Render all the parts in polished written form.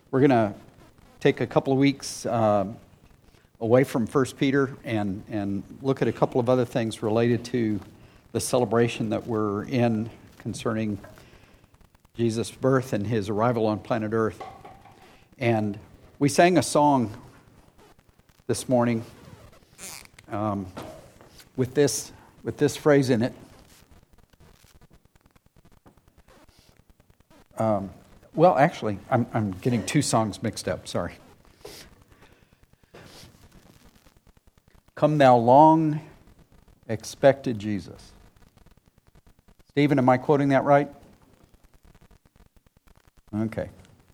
We're going to take a couple of weeks away from 1 Peter and look at a couple of other things related to the celebration that we're in concerning Jesus' birth and his arrival on planet Earth. And we sang a song this morning with this phrase in it. Well, actually, I'm getting two songs mixed up. Sorry. Come thou long expected Jesus. Stephen, am I quoting that right? Okay.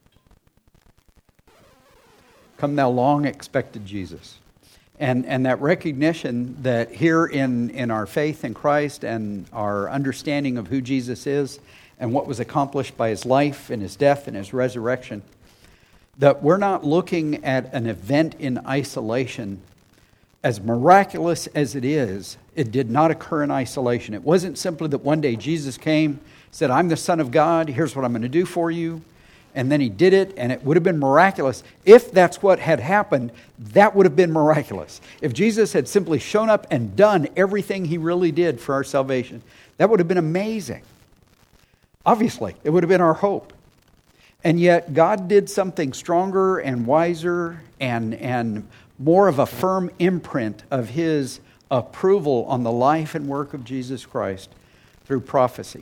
Come thou long expected Jesus. And that recognition that here in our faith in Christ and our understanding of who Jesus is and what was accomplished by his life and his death and his resurrection, that we're not looking at an event in isolation. As miraculous as it is, it did not occur in isolation. It wasn't simply that one day Jesus came, said, I'm the Son of God, here's what I'm going to do for you. And then he did it, and it would have been miraculous. If that's what had happened, that would have been miraculous. If Jesus had simply shown up and done everything he really did for our salvation, that would have been amazing. Obviously, it would have been our hope. And yet, God did something stronger and wiser and more of a firm imprint of his approval on the life and work of Jesus Christ through prophecy.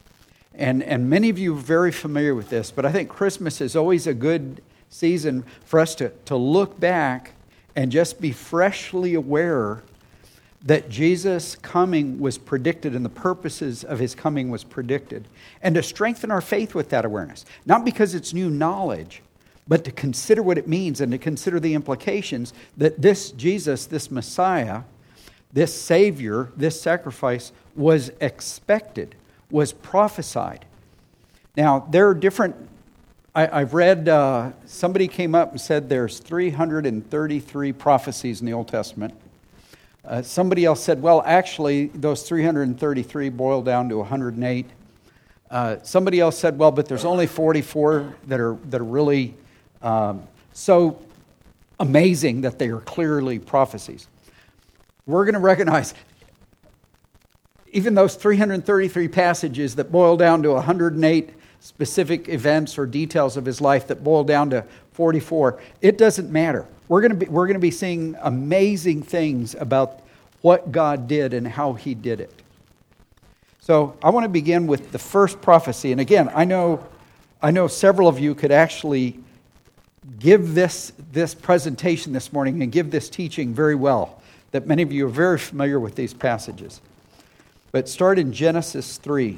And many of you are very familiar with this, but I think Christmas is always a good season for us to look back and just be freshly aware that Jesus' coming was predicted and the purposes of his coming was predicted. And to strengthen our faith with that awareness. Not because it's new knowledge, but to consider what it means and to consider the implications that this Jesus, this Messiah, this Savior, this sacrifice was expected, was prophesied. Now, there are different... I've read, somebody came up and said there's 333 prophecies in the Old Testament. Somebody else said, well, actually, those 333 boil down to 108. Somebody else said, well, but there's only 44 that are really so amazing that they are clearly prophecies. We're going to recognize even those 333 passages that boil down to 108 specific events or details of his life that boil down to 44, it doesn't matter. We're going to be seeing amazing things about what God did and how he did it. So I want to begin with the first prophecy. And again, I know several of you could actually give this presentation this morning and give this teaching very well, that many of you are very familiar with these passages. But start in Genesis 3.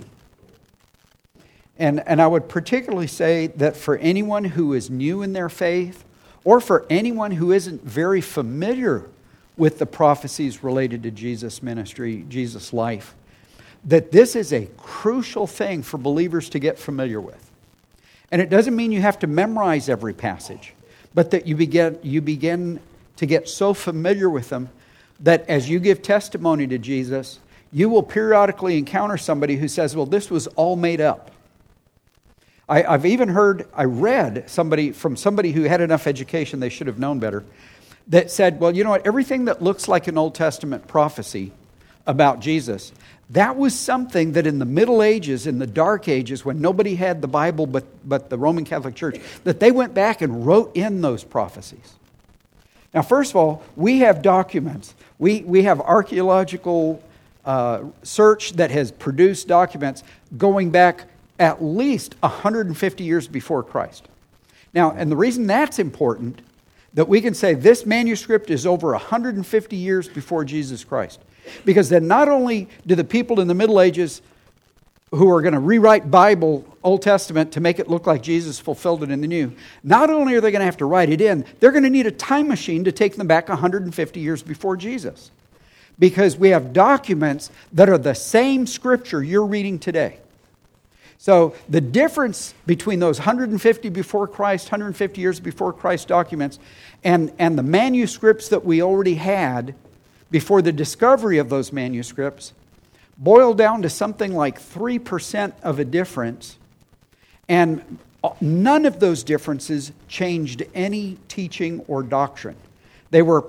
And I would particularly say that for anyone who is new in their faith, or for anyone who isn't very familiar with the prophecies related to Jesus' ministry, Jesus' life, that this is a crucial thing for believers to get familiar with. And it doesn't mean you have to memorize every passage, but that you begin to get so familiar with them that as you give testimony to Jesus, you will periodically encounter somebody who says, well, this was all made up. I read from somebody who had enough education, they should have known better, that said, well, you know what, everything that looks like an Old Testament prophecy about Jesus, that was something that in the Middle Ages, in the Dark Ages, when nobody had the Bible but the Roman Catholic Church, that they went back and wrote in those prophecies. Now, first of all, we have documents. We have archaeological search that has produced documents going back at least 150 years before Christ. Now, and the reason that's important, that we can say this manuscript is over 150 years before Jesus Christ. Because then not only do the people in the Middle Ages who are going to rewrite Bible, Old Testament, to make it look like Jesus fulfilled it in the New, not only are they going to have to write it in, they're going to need a time machine to take them back 150 years before Jesus. Because we have documents that are the same scripture you're reading today. So the difference between those 150 before Christ, 150 years before Christ documents and the manuscripts that we already had before the discovery of those manuscripts boil down to something like 3% of a difference. And None of those differences changed any teaching or doctrine. They were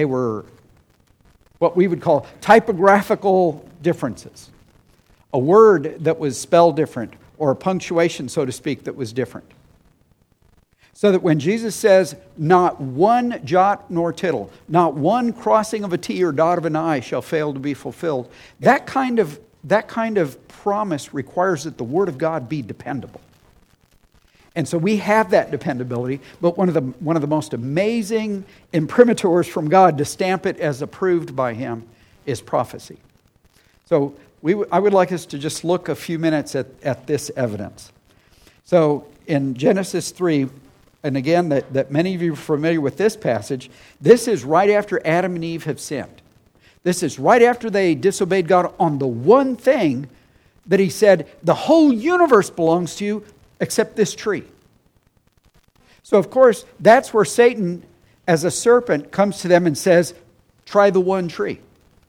what we would call typographical differences. A word that was spelled different, or a punctuation, so to speak, that was different. So that when Jesus says, not one jot nor tittle, not one crossing of a T or dot of an I shall fail to be fulfilled, that kind of promise requires that the Word of God be dependable. And so we have that dependability, but one of the most amazing imprimaturs from God to stamp it as approved by Him is prophecy. So I would like us to just look a few minutes at this evidence. So in Genesis 3, and again, that many of you are familiar with this passage, this is right after Adam and Eve have sinned. This is right after they disobeyed God on the one thing that He said, the whole universe belongs to you except this tree. So of course, that's where Satan, as a serpent, comes to them and says, try the one tree.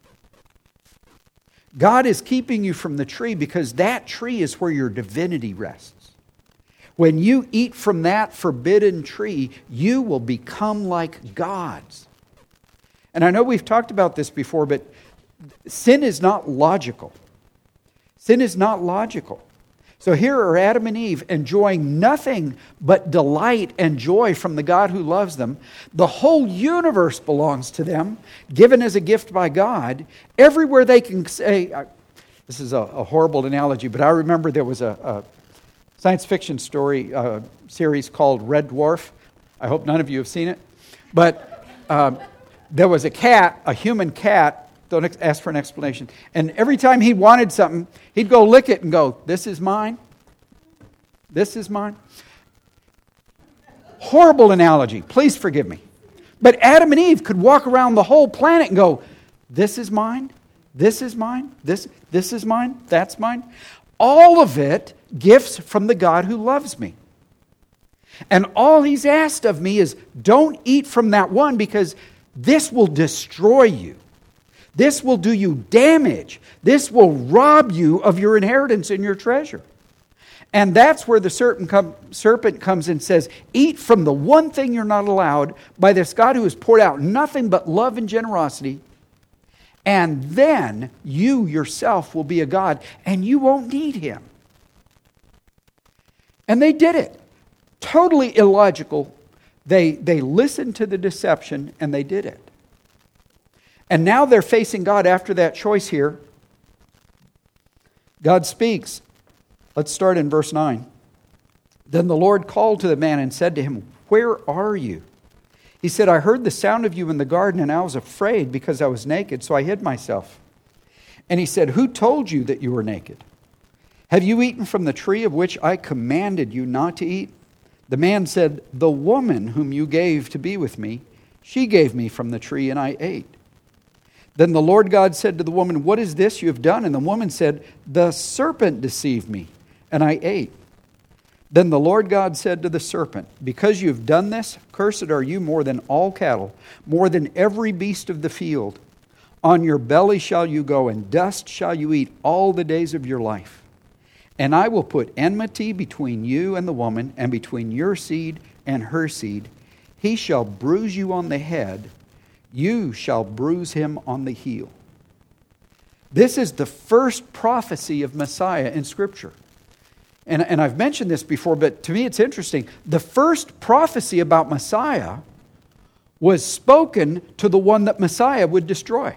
God is keeping you from the tree because that tree is where your divinity rests. When you eat from that forbidden tree, you will become like gods. And I know we've talked about this before, but sin is not logical. Sin is not logical. So here are Adam and Eve enjoying nothing but delight and joy from the God who loves them. The whole universe belongs to them, given as a gift by God. Everywhere they can say, this is a horrible analogy, but I remember there was a science fiction story series called Red Dwarf. I hope none of you have seen it. But there was a cat, a human cat. Don't ask for an explanation. And every time he wanted something, he'd go lick it and go, this is mine. This is mine. Horrible analogy. Please forgive me. But Adam and Eve could walk around the whole planet and go, this is mine. This is mine. This is mine. That's mine. All of it gifts from the God who loves me. And all He's asked of me is, don't eat from that one because this will destroy you. This will do you damage. This will rob you of your inheritance and your treasure. And that's where the serpent comes and says, eat from the one thing you're not allowed by this God who has poured out nothing but love and generosity. And then you yourself will be a God and you won't need Him. And they did it. Totally illogical. They listened to the deception and they did it. And now they're facing God after that choice here. God speaks. Let's start in verse 9. Then the Lord called to the man and said to him, where are you? He said, I heard the sound of you in the garden and I was afraid because I was naked, so I hid myself. And he said, who told you that you were naked? Have you eaten from the tree of which I commanded you not to eat? The man said, the woman whom you gave to be with me, she gave me from the tree and I ate. Then the Lord God said to the woman, what is this you have done? And the woman said, the serpent deceived me, and I ate. Then the Lord God said to the serpent, because you have done this, cursed are you more than all cattle, more than every beast of the field. On your belly shall you go, and dust shall you eat all the days of your life. And I will put enmity between you and the woman, and between your seed and her seed. He shall bruise you on the head, you shall bruise him on the heel. This is the first prophecy of Messiah in Scripture. And I've mentioned this before, but to me it's interesting. The first prophecy about Messiah was spoken to the one that Messiah would destroy.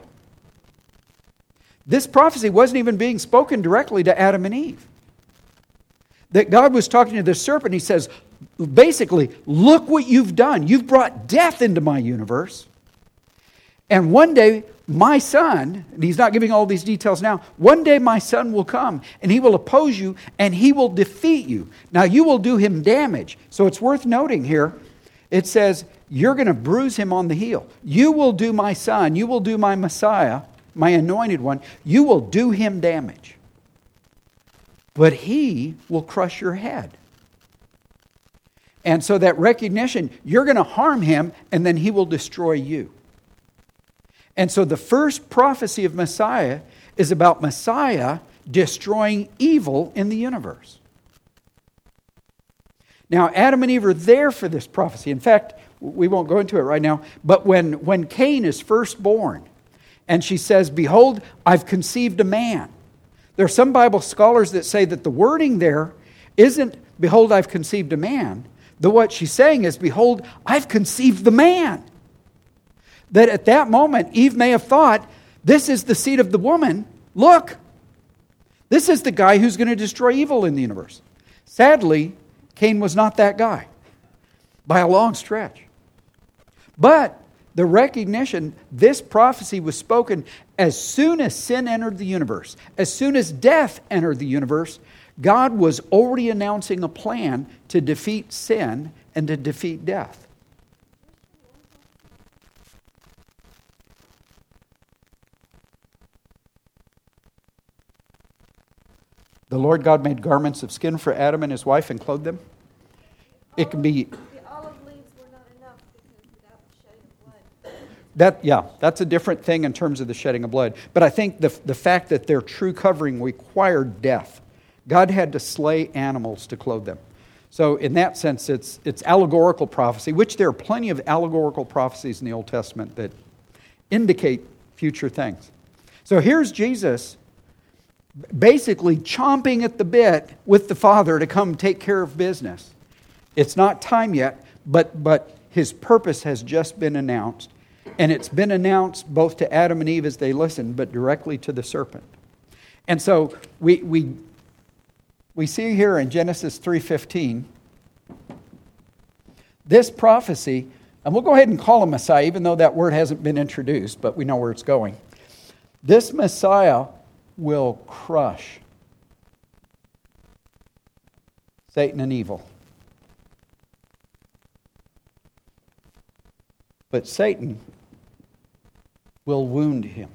This prophecy wasn't even being spoken directly to Adam and Eve. That God was talking to the serpent. He says, basically, look what you've done. You've brought death into my universe. And one day, my son, and he's not giving all these details now, one day my son will come and he will oppose you and he will defeat you. Now you will do him damage. So it's worth noting here, it says, you're going to bruise him on the heel. You will do my son, you will do my Messiah, my anointed one, you will do him damage. But he will crush your head. And so that recognition, you're going to harm him and then he will destroy you. And so the first prophecy of Messiah is about Messiah destroying evil in the universe. Now, Adam and Eve are there for this prophecy. In fact, we won't go into it right now, but when Cain is first born, and she says, "Behold, I've conceived a man." There are some Bible scholars that say that the wording there isn't, "Behold, I've conceived a man." What she's saying is, "Behold, I've conceived the man." That at that moment, Eve may have thought, this is the seed of the woman. Look, this is the guy who's going to destroy evil in the universe. Sadly, Cain was not that guy by a long stretch. But the recognition, this prophecy was spoken as soon as sin entered the universe, as soon as death entered the universe. God was already announcing a plan to defeat sin and to defeat death. The Lord God made garments of skin for Adam and his wife and clothed them. It can be... The olive leaves were not enough because without the shedding of blood. That's a different thing in terms of the shedding of blood. But I think the fact that their true covering required death. God had to slay animals to clothe them. So in that sense, it's allegorical prophecy, which there are plenty of allegorical prophecies in the Old Testament that indicate future things. So here's Jesus basically chomping at the bit with the Father to come take care of business. It's not time yet, but his purpose has just been announced. And it's been announced both to Adam and Eve as they listened, but directly to the serpent. And so we see here in Genesis 3:15, this prophecy, and we'll go ahead and call him Messiah, even though that word hasn't been introduced, but we know where it's going. This Messiah will crush Satan and evil. But Satan will wound him.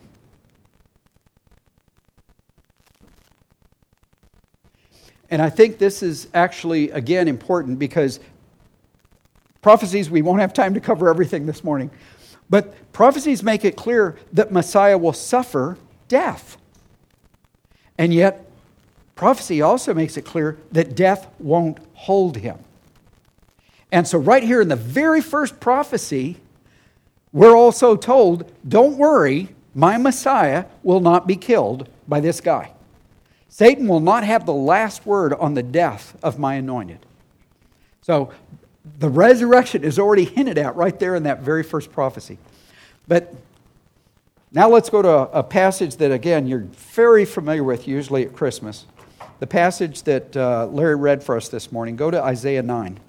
And I think this is actually, again, important because prophecies, we won't have time to cover everything this morning, but prophecies make it clear that Messiah will suffer death. And yet, prophecy also makes it clear that death won't hold him. And so right here in the very first prophecy, we're also told, don't worry, my Messiah will not be killed by this guy. Satan will not have the last word on the death of my anointed. So the resurrection is already hinted at right there in that very first prophecy. But now let's go to a passage that, again, you're very familiar with usually at Christmas. The passage that Larry read for us this morning. Go to Isaiah 9.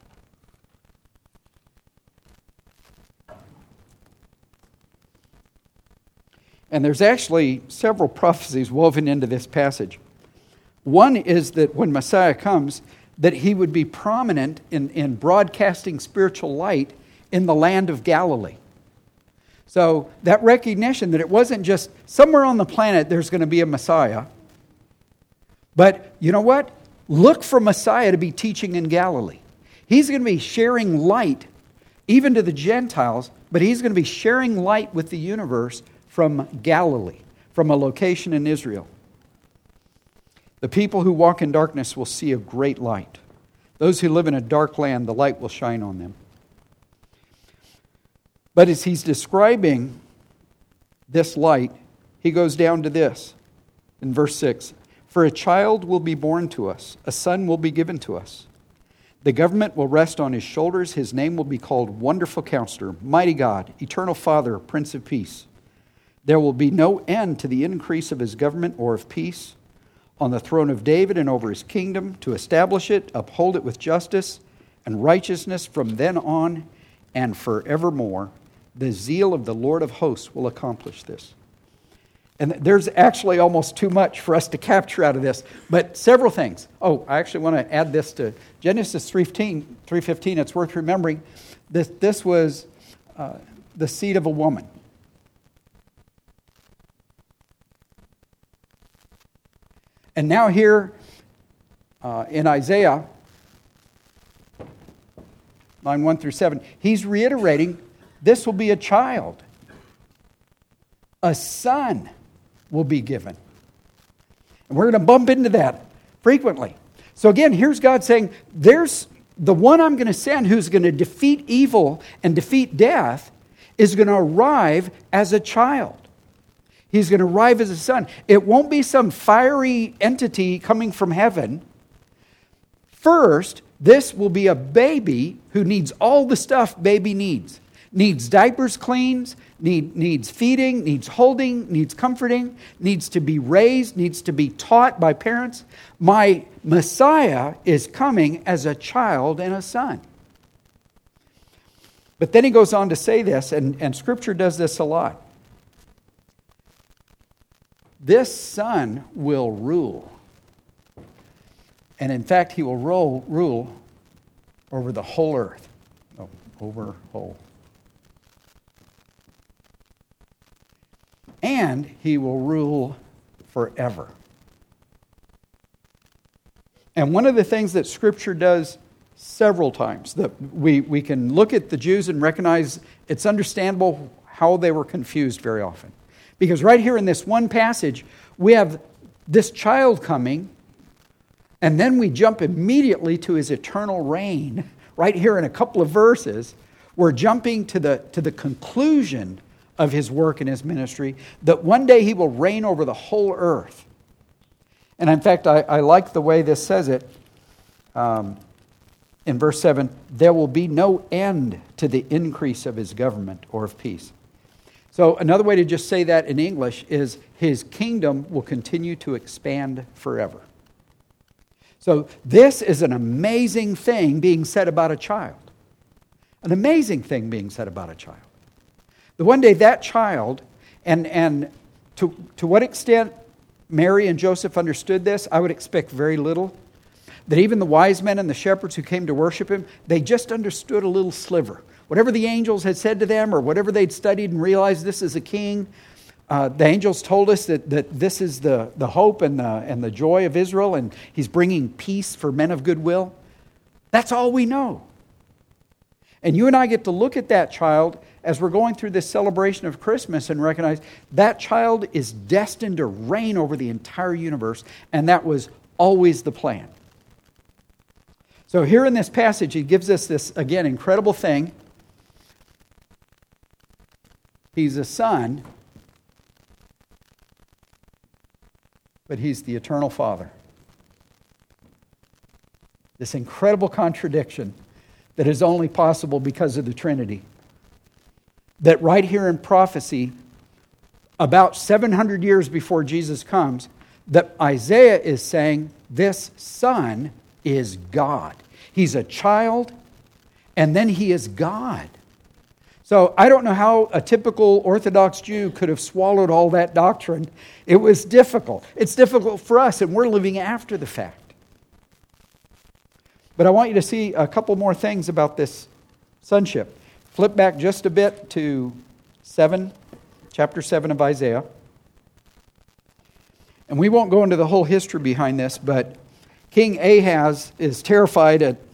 And there's actually several prophecies woven into this passage. One is that when Messiah comes, that he would be prominent in broadcasting spiritual light in the land of Galilee. So that recognition that it wasn't just somewhere on the planet there's going to be a Messiah. But you know what? Look for Messiah to be teaching in Galilee. He's going to be sharing light even to the Gentiles, but he's going to be sharing light with the universe from Galilee, from a location in Israel. The people who walk in darkness will see a great light. Those who live in a dark land, the light will shine on them. But as he's describing this light, he goes down to this in verse 6. For a child will be born to us, a son will be given to us. The government will rest on his shoulders. His name will be called Wonderful Counselor, Mighty God, Eternal Father, Prince of Peace. There will be no end to the increase of his government or of peace on the throne of David and over his kingdom, to establish it, uphold it with justice and righteousness from then on and forevermore. The zeal of the Lord of hosts will accomplish this. And there's actually almost too much for us to capture out of this, but several things. Oh, I actually want to add this to Genesis 3:15. It's worth remembering. This was the seed of a woman. And now here in Isaiah 9:1-7, he's reiterating this will be a child. A son will be given. And we're going to bump into that frequently. So again, here's God saying, there's the one I'm going to send who's going to defeat evil and defeat death is going to arrive as a child. He's going to arrive as a son. It won't be some fiery entity coming from heaven. First, this will be a baby who needs all the stuff baby needs. Needs diapers cleaned, needs feeding, needs holding, needs comforting, needs to be raised, needs to be taught by parents. My Messiah is coming as a child and a son. But then he goes on to say this, and Scripture does this a lot. This son will rule. And in fact, he will rule over the whole earth. Oh, over whole. And he will rule forever. And one of the things that Scripture does several times, that we can look at the Jews and recognize it's understandable how they were confused very often. Because right here in this one passage, we have this child coming, and then we jump immediately to his eternal reign. Right here in a couple of verses, we're jumping to the conclusion of his work and his ministry, that one day he will reign over the whole earth. And in fact, I like the way this says it. In verse 7, there will be no end to the increase of his government or of peace. So another way to just say that in English is his kingdom will continue to expand forever. So this is an amazing thing being said about a child. An amazing thing being said about a child. The one day that child, and to what extent Mary and Joseph understood this, I would expect very little. That even the wise men and the shepherds who came to worship him, they just understood a little sliver. Whatever the angels had said to them, or whatever they'd studied and realized this is a king, the angels told us that this is the hope and the joy of Israel, and he's bringing peace for men of goodwill. That's all we know. And you and I get to look at that child as we're going through this celebration of Christmas and recognize that child is destined to reign over the entire universe, and that was always the plan. So here in this passage, he gives us this, again, incredible thing. He's a son, but he's the eternal Father. This incredible contradiction that is only possible because of the Trinity. That right here in prophecy, about 700 years before Jesus comes, that Isaiah is saying this son is God. He's a child, and then he is God. So I don't know how a typical Orthodox Jew could have swallowed all that doctrine. It was difficult. It's difficult for us, and we're living after the fact. But I want you to see a couple more things about this sonship. Flip back just a bit to chapter 7 of Isaiah. And we won't go into the whole history behind this, but King Ahaz is terrified at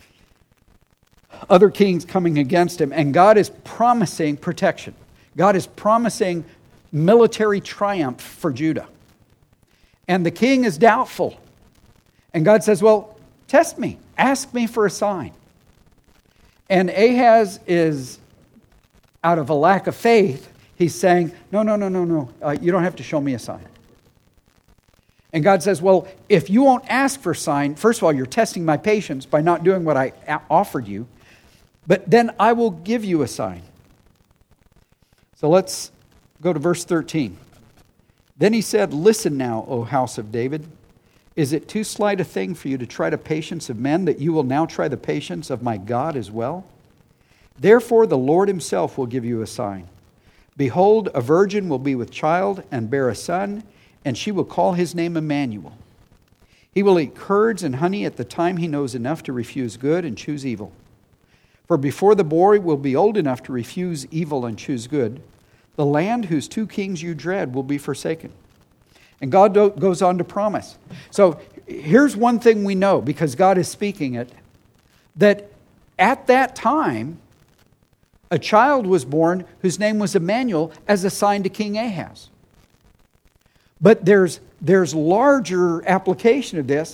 other kings coming against him, and God is promising protection. God is promising military triumph for Judah. And the king is doubtful. And God says, well, test me. Ask me for a sign. And Ahaz is, out of a lack of faith, he's saying, no. You don't have to show me a sign. And God says, well, if you won't ask for a sign, first of all, you're testing my patience by not doing what I offered you. But then I will give you a sign. So let's go to verse 13. Then he said, listen now, O house of David. Is it too slight a thing for you to try the patience of men, that you will now try the patience of my God as well? Therefore the Lord himself will give you a sign. Behold, a virgin will be with child and bear a son, and she will call his name Emmanuel. He will eat curds and honey at the time he knows enough to refuse good and choose evil. For before the boy will be old enough to refuse evil and choose good, the land whose two kings you dread will be forsaken. And God goes on to promise. So here's one thing we know, because God is speaking it, that at that time, a child was born whose name was Emmanuel as a sign to King Ahaz. But there's larger application of this,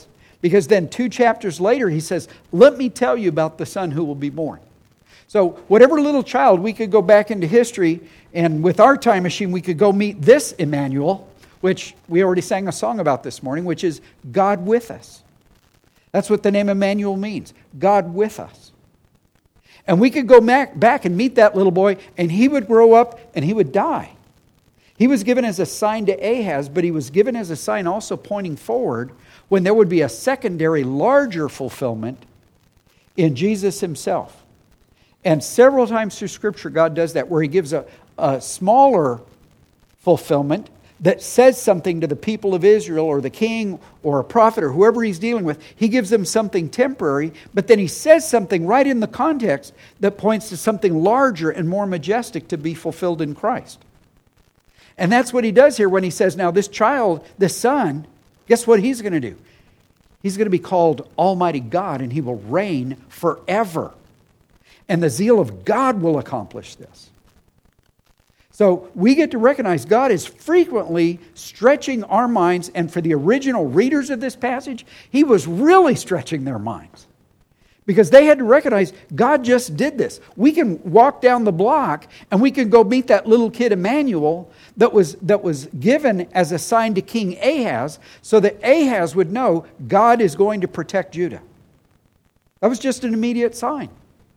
Because then 2 chapters later he says, let me tell you about the son who will be born. So whatever little child, we could go back into history, and with our time machine we could go meet this Emmanuel, which we already sang a song about this morning, which is God with us. That's what the name Emmanuel means, God with us. And we could go back and meet that little boy, and he would grow up and he would die. He was given as a sign to Ahaz, but he was given as a sign also pointing forward when there would be a secondary, larger fulfillment in Jesus himself. And several times through Scripture, God does that, where he gives a smaller fulfillment that says something to the people of Israel or the king or a prophet or whoever he's dealing with. He gives them something temporary, but then he says something right in the context that points to something larger and more majestic to be fulfilled in Christ. And that's what he does here when he says, now this child, this son, guess what he's going to do? He's going to be called Almighty God, and he will reign forever. And the zeal of God will accomplish this. So we get to recognize God is frequently stretching our minds, and for the original readers of this passage, he was really stretching their minds. Because they had to recognize God just did this. We can walk down the block and we can go meet that little kid Emmanuel that was given as a sign to King Ahaz so that Ahaz would know God is going to protect Judah. That was just an immediate sign.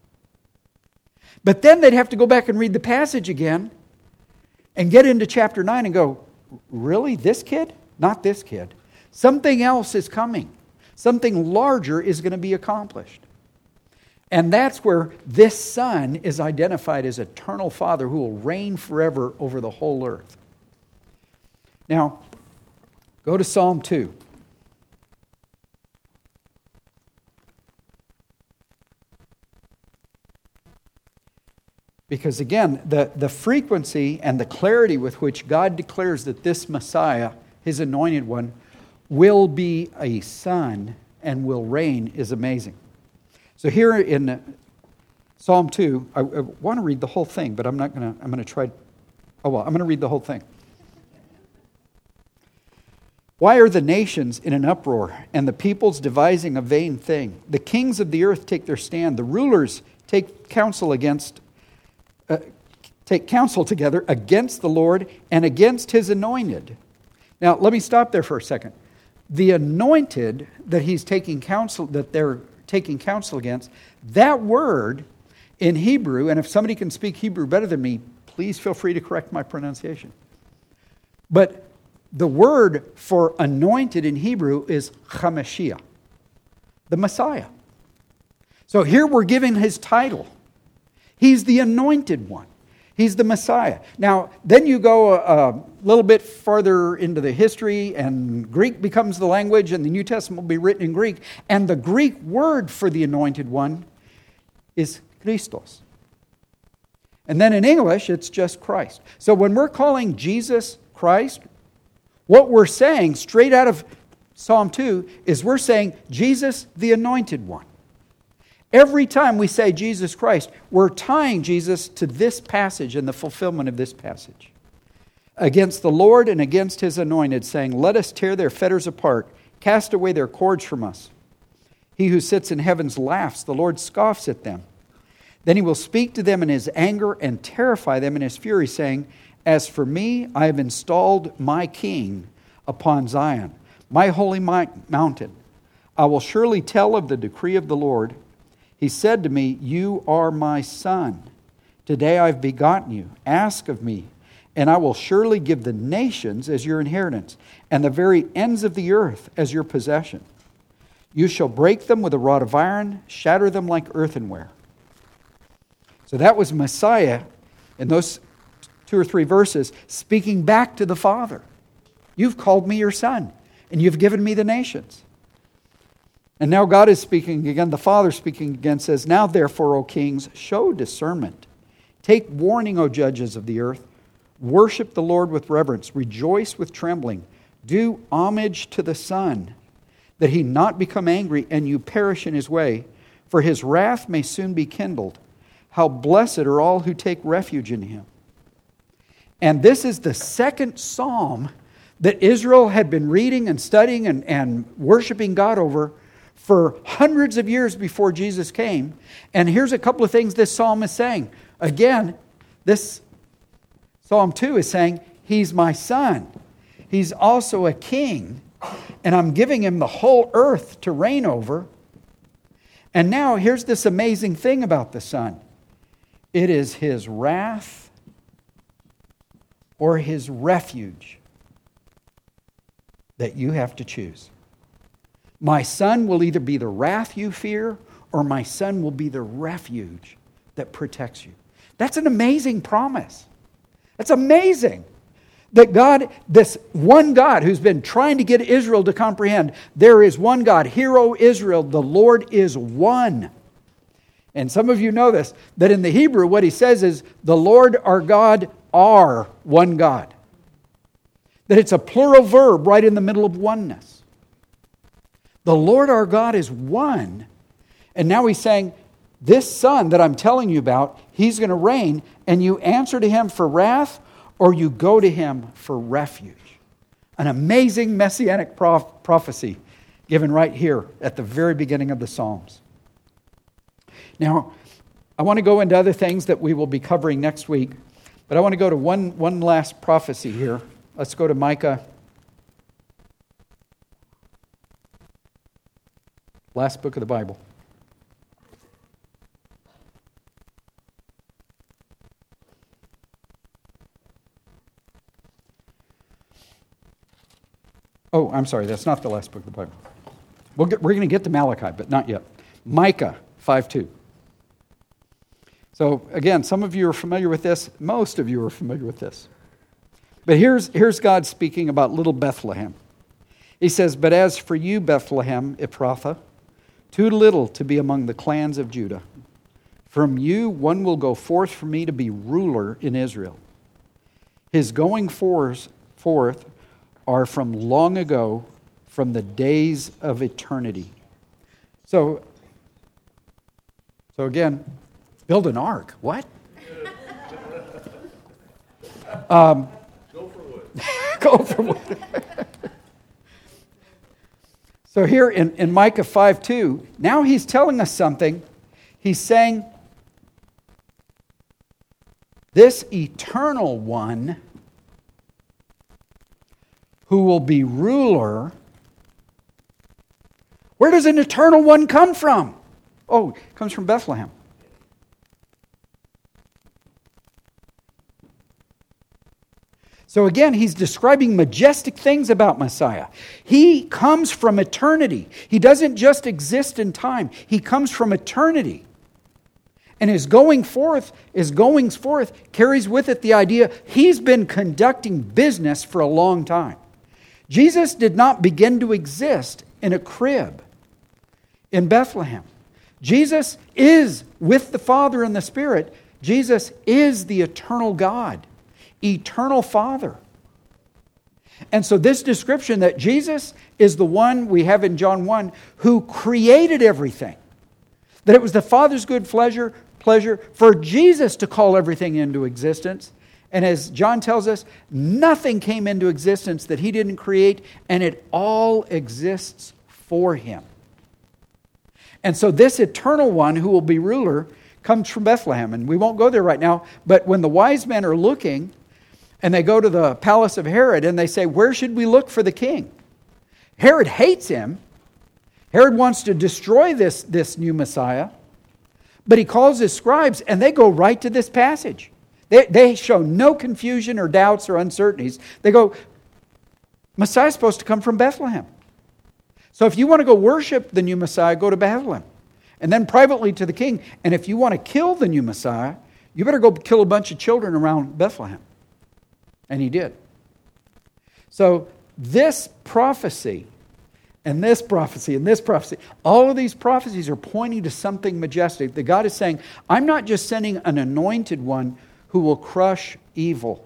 But then they'd have to go back and read the passage again and get into chapter 9 and go, really? This kid? Not this kid. Something else is coming. Something larger is going to be accomplished. And that's where this son is identified as eternal Father who will reign forever over the whole earth. Now, go to Psalm 2. Because again, the frequency and the clarity with which God declares that this Messiah, his anointed one, will be a son and will reign is amazing. So here in Psalm 2, I want to read the whole thing, but I'm going to try. I'm going to read the whole thing. Why are the nations in an uproar and the peoples devising a vain thing? The kings of the earth take their stand. The rulers take counsel together against the Lord and against his anointed. Now, let me stop there for a second. The anointed that he's taking counsel, that they're taking counsel against, that word in Hebrew, and if somebody can speak Hebrew better than me, please feel free to correct my pronunciation. But the word for anointed in Hebrew is HaMashiach, the Messiah. So here we're given his title. He's the anointed one. He's the Messiah. Now, then you go a little bit further into the history, and Greek becomes the language, and the New Testament will be written in Greek. And the Greek word for the anointed one is Christos. And then in English, it's just Christ. So when we're calling Jesus Christ, what we're saying straight out of Psalm 2 is we're saying Jesus the anointed one. Every time we say Jesus Christ, we're tying Jesus to this passage and the fulfillment of this passage. Against the Lord and against his anointed, saying, let us tear their fetters apart, cast away their cords from us. He who sits in heavens laughs, the Lord scoffs at them. Then he will speak to them in his anger and terrify them in his fury, saying, as for me, I have installed my king upon Zion, my holy mountain. I will surely tell of the decree of the Lord. He said to me, you are my son. Today I've begotten you. Ask of me, and I will surely give the nations as your inheritance, and the very ends of the earth as your possession. You shall break them with a rod of iron, shatter them like earthenware. So that was Messiah in those 2 or 3 verses, speaking back to the Father. You've called me your son, and you've given me the nations. And now God is speaking again, the Father speaking again, says, now therefore, O kings, show discernment. Take warning, O judges of the earth. Worship the Lord with reverence. Rejoice with trembling. Do homage to the Son, that he not become angry and you perish in his way, for his wrath may soon be kindled. How blessed are all who take refuge in him. And this is the second psalm that Israel had been reading and studying and worshiping God over for hundreds of years before Jesus came. And here's a couple of things this psalm is saying. Again, this Psalm 2 is saying, He's my son. He's also a king, and I'm giving him the whole earth to reign over. And now here's this amazing thing about the Son. It is His wrath or His refuge that you have to choose. My Son will either be the wrath you fear, or my Son will be the refuge that protects you. That's an amazing promise. That's amazing. That God, this one God who's been trying to get Israel to comprehend, there is one God. Hear, O Israel, the Lord is one. And some of you know this, that in the Hebrew what he says is, the Lord our God are one God. That it's a plural verb right in the middle of oneness. The Lord our God is one. And now he's saying, this Son that I'm telling you about, He's going to reign, and you answer to Him for wrath, or you go to Him for refuge. An amazing messianic prophecy given right here at the very beginning of the Psalms. Now, I want to go into other things that we will be covering next week, but I want to go to one last prophecy here. Let's go to Micah. Last book of the Bible. Oh, I'm sorry, that's not the last book of the Bible. We're going to get to Malachi, but not yet. Micah 5:2. So again, some of you are familiar with this. Most of you are familiar with this. But here's God speaking about little Bethlehem. He says, but as for you, Bethlehem, Ephrathah, too little to be among the clans of Judah. From you one will go forth for me to be ruler in Israel. His going forth are from long ago, from the days of eternity. So again, build an ark. What? Go for wood. Go for wood. So here in Micah 5:2, now he's telling us something. He's saying, this eternal one who will be ruler. Where does an eternal one come from? Oh, it comes from Bethlehem. So again, he's describing majestic things about Messiah. He comes from eternity. He doesn't just exist in time. He comes from eternity. And his going forth carries with it the idea he's been conducting business for a long time. Jesus did not begin to exist in a crib in Bethlehem. Jesus is with the Father and the Spirit. Jesus is the eternal God, eternal Father. And so this description that Jesus is the one we have in John 1 who created everything, that it was the Father's good pleasure for Jesus to call everything into existence. And as John tells us, nothing came into existence that He didn't create, and it all exists for Him. And so this eternal one who will be ruler comes from Bethlehem. And we won't go there right now, but when the wise men are looking, and they go to the palace of Herod, and they say, where should we look for the king? Herod hates him. Herod wants to destroy this new Messiah. But he calls his scribes, and they go right to this passage. They show no confusion or doubts or uncertainties. They go, Messiah's supposed to come from Bethlehem. So if you want to go worship the new Messiah, go to Bethlehem. And then privately to the king. And if you want to kill the new Messiah, you better go kill a bunch of children around Bethlehem. And he did. So this prophecy, and this prophecy, and this prophecy, all of these prophecies are pointing to something majestic. That God is saying, I'm not just sending an anointed one who will crush evil.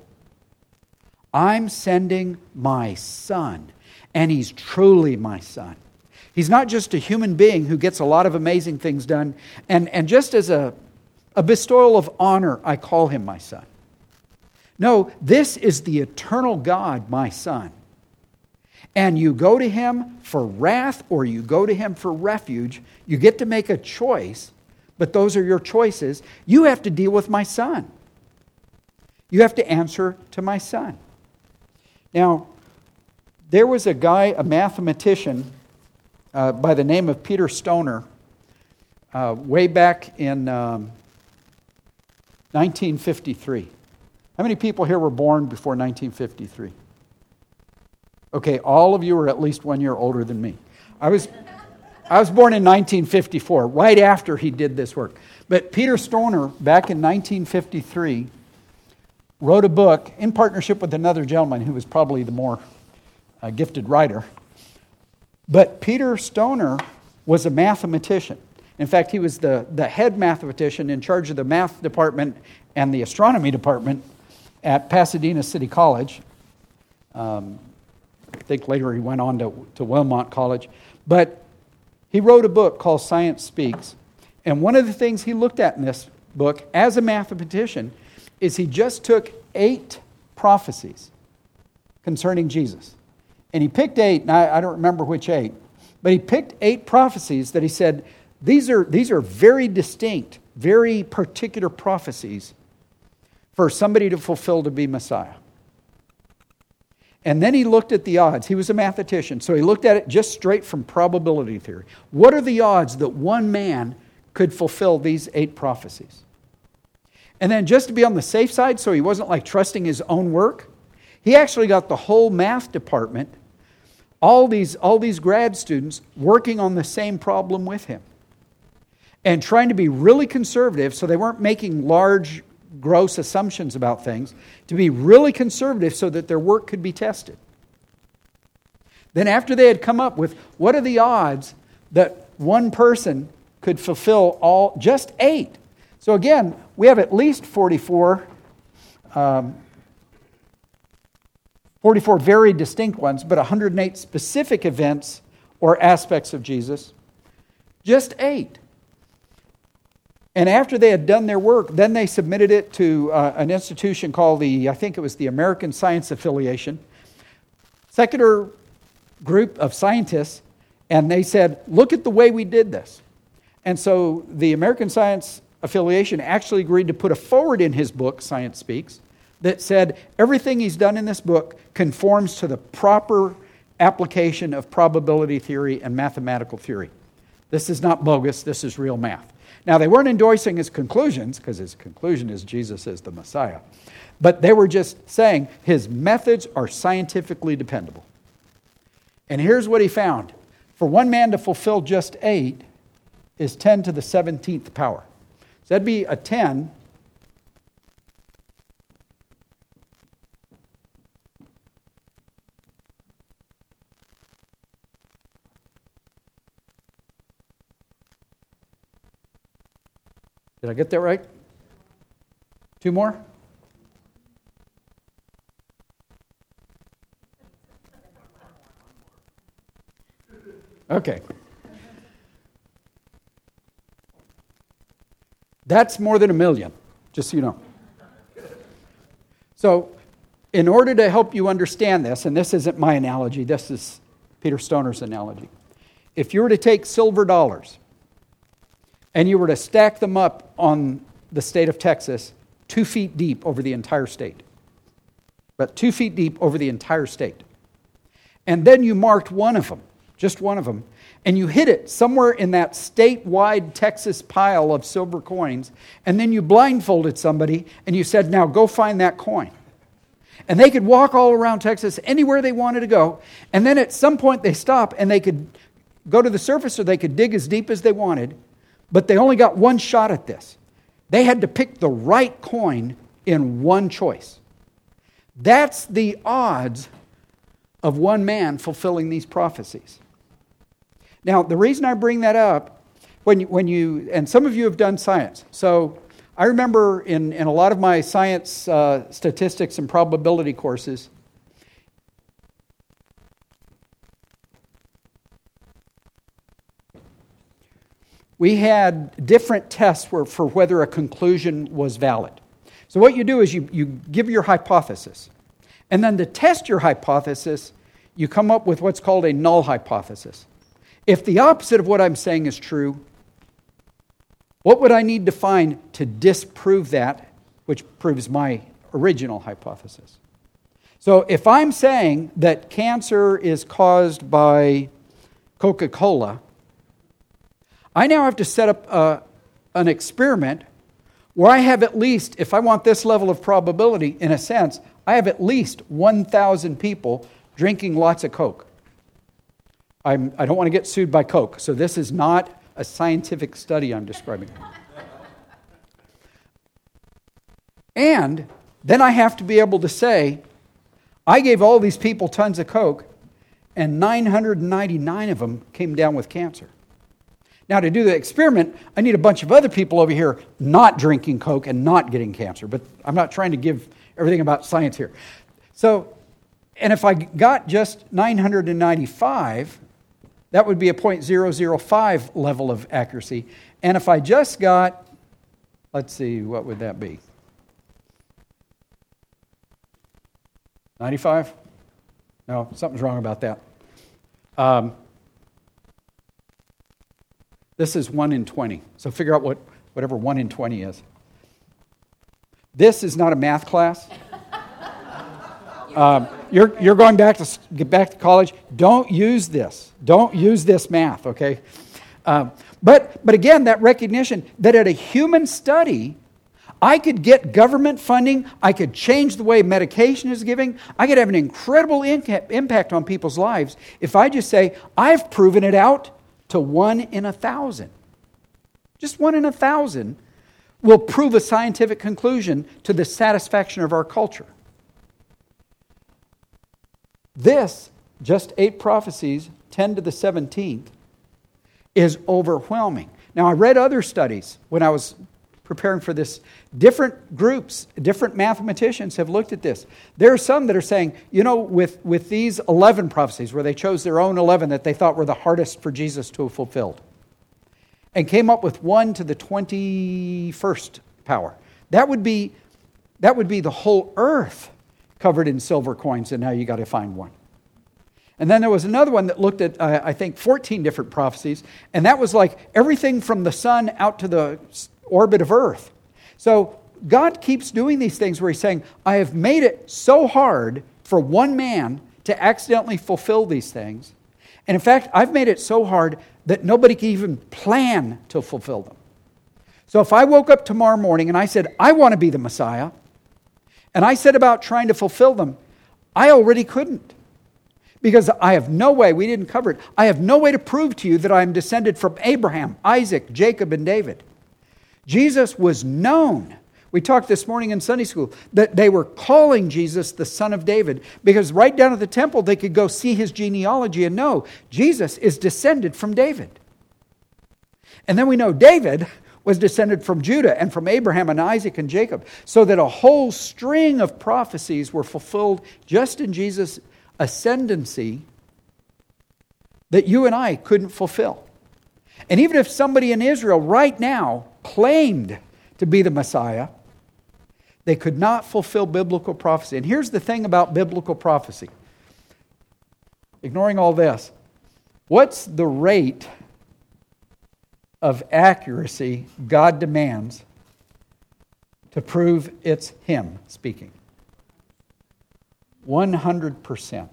I'm sending my Son, and He's truly my Son. He's not just a human being who gets a lot of amazing things done, and just as a bestowal of honor, I call Him my Son. No, this is the eternal God, my Son. and you go to him for wrath or you go to him for refuge, you get to make a choice, but those are your choices. You have to deal with my son. You have to answer to my son. Now, there was a guy, a mathematician, by the name of Peter Stoner, way back in 1953. How many people here were born before 1953? Okay, all of you are at least 1 year older than me. I was born in 1954, right after he did this work. But Peter Stoner, back in 1953, wrote a book in partnership with another gentleman who was probably the more gifted writer. But Peter Stoner was a mathematician. In fact, he was the head mathematician in charge of the math department and the astronomy department at Pasadena City College. I think later he went on to Wilmot College. But he wrote a book called Science Speaks. And one of the things he looked at in this book as a mathematician is he just took 8 prophecies concerning Jesus. And he picked 8, and I don't remember which 8, but he picked 8 prophecies that he said, these are very distinct, very particular prophecies for somebody to fulfill to be Messiah. And then he looked at the odds. He was a mathematician, so he looked at it just straight from probability theory. What are the odds that one man could fulfill these 8 prophecies? And then just to be on the safe side, so he wasn't like trusting his own work, he actually got the whole math department, all these grad students working on the same problem with him. And trying to be really conservative, so they weren't making large, gross assumptions about things, to be really conservative so that their work could be tested. Then after they had come up with, what are the odds that one person could fulfill just 8? So again, we have at least 44 very distinct ones, but 108 specific events or aspects of Jesus. Just 8. And after they had done their work, then they submitted it to an institution called I think it was the American Science Affiliation, secular group of scientists, and they said, look at the way we did this. And so the American Science Affiliation actually agreed to put a foreword in his book, Science Speaks, that said everything he's done in this book conforms to the proper application of probability theory and mathematical theory. This is not bogus, this is real math. Now, they weren't endorsing his conclusions, because his conclusion is Jesus is the Messiah. But they were just saying his methods are scientifically dependable. And here's what he found. For one man to fulfill just 8 is 10 to the 17th power. So that'd be a 10. Did I get that right? 2 more? Okay. That's more than 1 million, just so you know. So, in order to help you understand this, and this isn't my analogy, this is Peter Stoner's analogy. If you were to take silver dollars and you were to stack them up on the state of Texas 2 feet deep over the entire state, but 2 feet deep over the entire state, and then you marked one of them, just one of them, and you hid it somewhere in that statewide Texas pile of silver coins, and then you blindfolded somebody and you said, now go find that coin. And they could walk all around Texas anywhere they wanted to go, and then at some point they stop and they could go to the surface or they could dig as deep as they wanted, but they only got one shot at this. They had to pick the right coin in one choice. That's the odds of one man fulfilling these prophecies. Now, the reason I bring that up, when you and some of you have done science. So I remember in a lot of my science statistics and probability courses, we had different tests for whether a conclusion was valid. So what you do is you give your hypothesis. And then to test your hypothesis, you come up with what's called a null hypothesis. If the opposite of what I'm saying is true, what would I need to find to disprove that, which proves my original hypothesis? So if I'm saying that cancer is caused by Coca-Cola, I now have to set up an experiment where I have at least, if I want this level of probability, in a sense, I have at least 1,000 people drinking lots of Coke. I don't want to get sued by Coke, so this is not a scientific study I'm describing. And then I have to be able to say, I gave all these people tons of Coke, and 999 of them came down with cancer. Now, to do the experiment, I need a bunch of other people over here not drinking Coke and not getting cancer. But I'm not trying to give everything about science here. So, and if I got just 995, that would be a 0.005 level of accuracy. And if I just got, let's see, what would that be? 95? No, something's wrong about that. This is 1 in 20. So figure out whatever 1 in 20 is. This is not a math class. You're going back to get back to college. Don't use this. Don't use this math, okay? But again, that recognition that at a human study, I could get government funding. I could change the way medication is given. I could have an incredible impact on people's lives if I just say, I've proven it out to 1 in 1,000. Just 1 in 1,000 will prove a scientific conclusion to the satisfaction of our culture. This, just 8 prophecies, 10 to the 17th, is overwhelming. Now, I read other studies when I was preparing for this. Different groups, different mathematicians have looked at this. There are some that are saying, with these 11 prophecies, where they chose their own 11 that they thought were the hardest for Jesus to have fulfilled, and came up with 1 to the 21st power. That would be the whole earth covered in silver coins, and now you got to find one. And then there was another one that looked at, I think, 14 different prophecies, and that was like everything from the sun out to the orbit of Earth. So God keeps doing these things where He's saying, I have made it so hard for one man to accidentally fulfill these things. And in fact, I've made it so hard that nobody can even plan to fulfill them. So if I woke up tomorrow morning and I said, I want to be the Messiah, and I set about trying to fulfill them, I already couldn't. Because I have no way, we didn't cover it, I have no way to prove to you that I am descended from Abraham, Isaac, Jacob, and David. Jesus was known. We talked this morning in Sunday school that they were calling Jesus the Son of David because right down at the temple they could go see his genealogy and know Jesus is descended from David. And then we know David was descended from Judah and from Abraham and Isaac and Jacob, so that a whole string of prophecies were fulfilled just in Jesus' ascendancy that you and I couldn't fulfill. And even if somebody in Israel right now claimed to be the Messiah, they could not fulfill biblical prophecy. And here's the thing about biblical prophecy. Ignoring all this, what's the rate of accuracy God demands to prove it's Him speaking? 100%.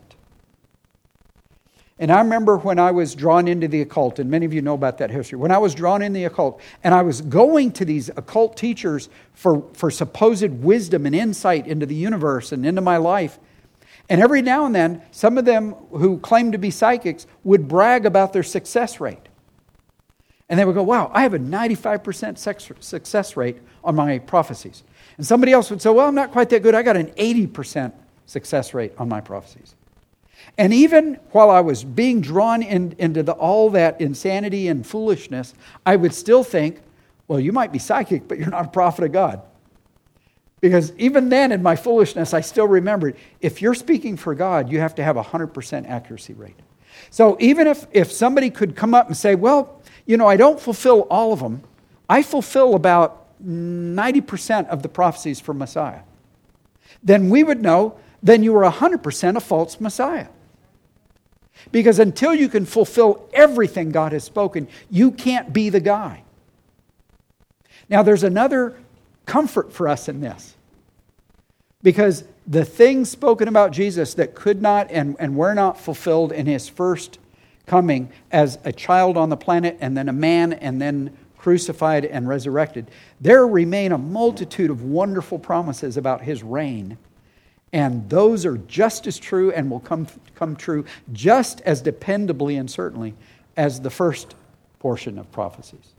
And I remember when I was drawn into the occult, and many of you know about that history, when I was drawn in the occult, and I was going to these occult teachers for supposed wisdom and insight into the universe and into my life, and every now and then, some of them who claimed to be psychics would brag about their success rate. And they would go, wow, I have a 95% success rate on my prophecies. And somebody else would say, well, I'm not quite that good. I got an 80% success rate on my prophecies. And even while I was being drawn into all that insanity and foolishness, I would still think, well, you might be psychic, but you're not a prophet of God. Because even then, in my foolishness, I still remembered, if you're speaking for God, you have to have a 100% accuracy rate. So even if somebody could come up and say, well, I don't fulfill all of them, I fulfill about 90% of the prophecies for Messiah, then we would know, then you were 100% a false Messiah. Because until you can fulfill everything God has spoken, you can't be the guy. Now, there's another comfort for us in this. Because the things spoken about Jesus that could not and were not fulfilled in His first coming as a child on the planet and then a man and then crucified and resurrected, there remain a multitude of wonderful promises about His reign. And those are just as true and will come true just as dependably and certainly as the first portion of prophecies.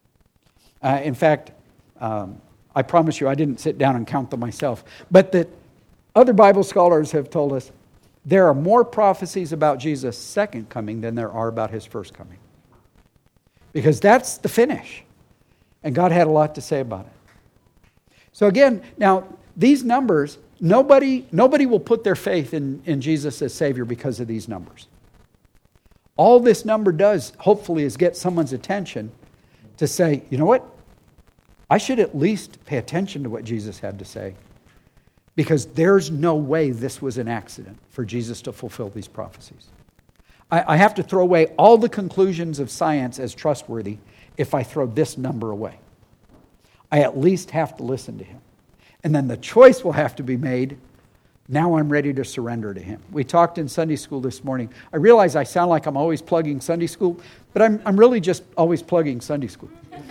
In fact, I promise you I didn't sit down and count them myself, but that other Bible scholars have told us there are more prophecies about Jesus' second coming than there are about His first coming. Because that's the finish. And God had a lot to say about it. So again, now these numbers, nobody will put their faith in Jesus as Savior because of these numbers. All this number does, hopefully, is get someone's attention to say, you know what? I should at least pay attention to what Jesus had to say. Because there's no way this was an accident for Jesus to fulfill these prophecies. I have to throw away all the conclusions of science as trustworthy if I throw this number away. I at least have to listen to Him. And then the choice will have to be made, now I'm ready to surrender to Him. We talked in Sunday school this morning. I realize I sound like I'm always plugging Sunday school, but I'm really just always plugging Sunday school.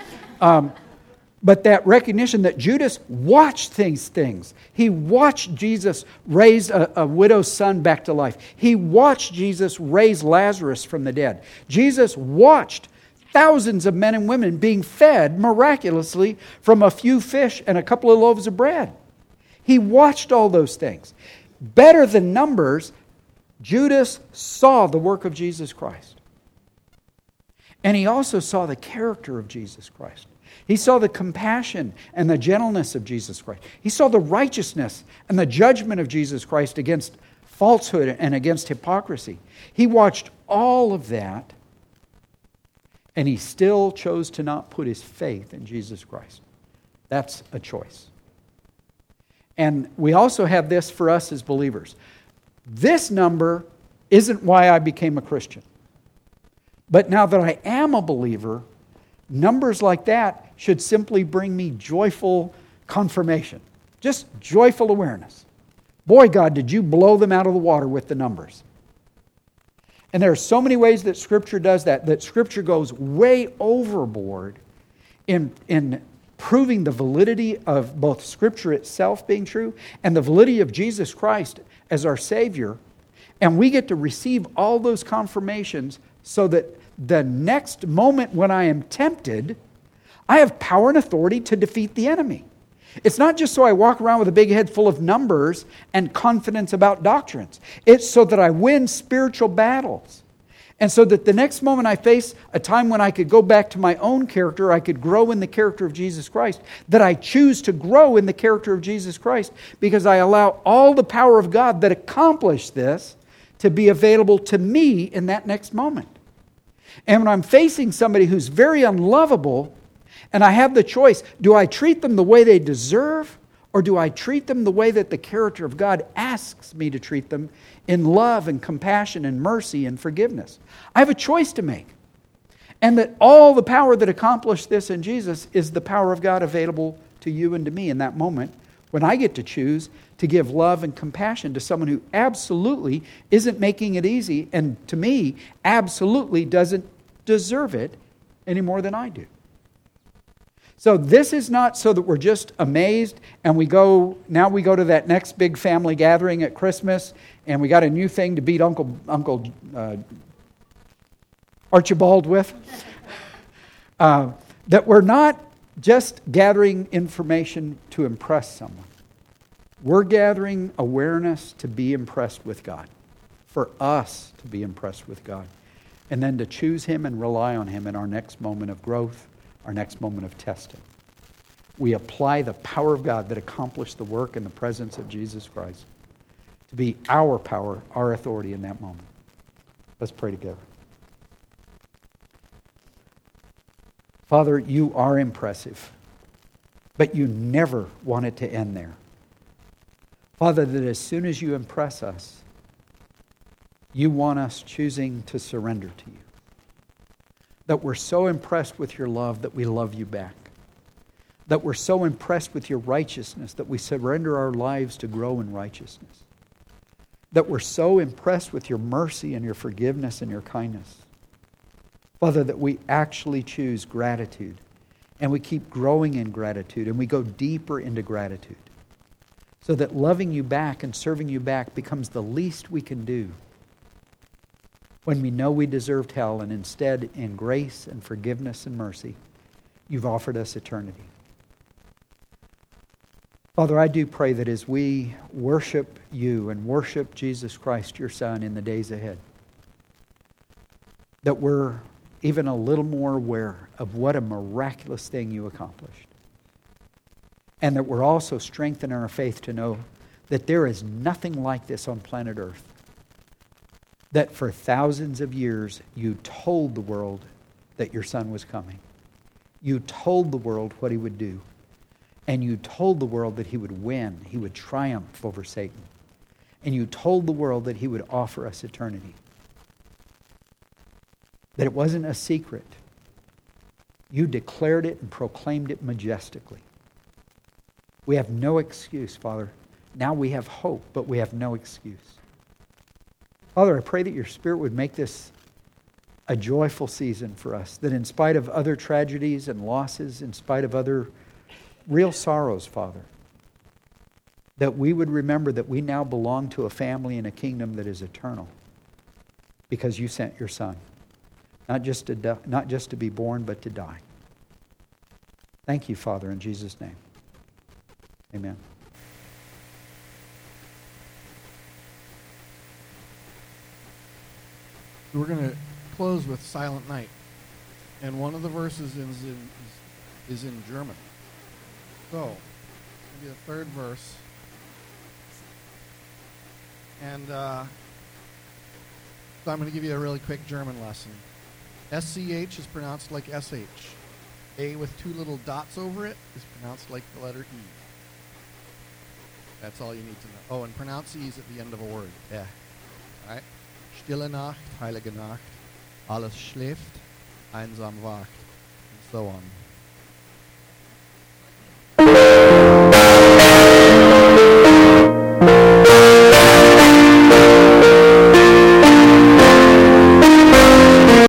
But that recognition that Judas watched these things. He watched Jesus raise a widow's son back to life. He watched Jesus raise Lazarus from the dead. Jesus watched thousands of men and women being fed miraculously from a few fish and a couple of loaves of bread. He watched all those things. Better than numbers, Judas saw the work of Jesus Christ. And he also saw the character of Jesus Christ. He saw the compassion and the gentleness of Jesus Christ. He saw the righteousness and the judgment of Jesus Christ against falsehood and against hypocrisy. He watched all of that, and he still chose to not put his faith in Jesus Christ. That's a choice. And we also have this for us as believers. This number isn't why I became a Christian. But now that I am a believer, numbers like that should simply bring me joyful confirmation. Just joyful awareness. Boy, God, did you blow them out of the water with the numbers. And there are so many ways that Scripture does that Scripture goes way overboard in proving the validity of both Scripture itself being true and the validity of Jesus Christ as our Savior. And we get to receive all those confirmations so that the next moment when I am tempted, I have power and authority to defeat the enemy. It's not just so I walk around with a big head full of numbers and confidence about doctrines. It's so that I win spiritual battles. And so that the next moment I face a time when I could go back to my own character, I could grow in the character of Jesus Christ, that I choose to grow in the character of Jesus Christ because I allow all the power of God that accomplished this to be available to me in that next moment. And when I'm facing somebody who's very unlovable, and I have the choice, do I treat them the way they deserve, or do I treat them the way that the character of God asks me to treat them in love and compassion and mercy and forgiveness? I have a choice to make. And that all the power that accomplished this in Jesus is the power of God available to you and to me in that moment when I get to choose to give love and compassion to someone who absolutely isn't making it easy and to me absolutely doesn't deserve it any more than I do. So this is not so that we're just amazed and we go to that next big family gathering at Christmas and we got a new thing to beat Uncle Archibald with. That we're not just gathering information to impress someone. We're gathering awareness to be impressed with God. For us to be impressed with God. And then to choose Him and rely on Him in our next moment of growth, our next moment of testing. We apply the power of God that accomplished the work in the presence of Jesus Christ to be our power, our authority in that moment. Let's pray together. Father, you are impressive, but you never want it to end there. Father, that as soon as you impress us, You want us choosing to surrender to you. That we're so impressed with your love that we love you back. That we're so impressed with your righteousness that we surrender our lives to grow in righteousness. That we're so impressed with your mercy and your forgiveness and your kindness. Father, that we actually choose gratitude and we keep growing in gratitude and we go deeper into gratitude. So that loving you back and serving you back becomes the least we can do when we know we deserved hell, and instead, in grace and forgiveness and mercy, you've offered us eternity. Father, I do pray that as we worship you and worship Jesus Christ, your Son, in the days ahead, that we're even a little more aware of what a miraculous thing you accomplished. And that we're also strengthened in our faith to know that there is nothing like this on planet Earth. That for thousands of years you told the world that your Son was coming. You told the world what he would do. And you told the world that he would win. He would triumph over Satan. And you told the world that he would offer us eternity. That it wasn't a secret. You declared it and proclaimed it majestically. We have no excuse, Father. Now we have hope, but we have no excuse. Father, I pray that your Spirit would make this a joyful season for us, that in spite of other tragedies and losses, in spite of other real sorrows, Father, that we would remember that we now belong to a family and a kingdom that is eternal because you sent your Son, not just to be born, but to die. Thank you, Father, in Jesus' name. Amen. We're going to close with Silent Night. And one of the verses is in German. So, maybe the third verse. And so I'm going to give you a really quick German lesson. SCH is pronounced like SH. A with two little dots over it is pronounced like the letter E. That's all you need to know. Oh, and pronounce E's at the end of a word. Yeah. All right? Stille Nacht, heilige Nacht, alles schläft, einsam wacht, and so on.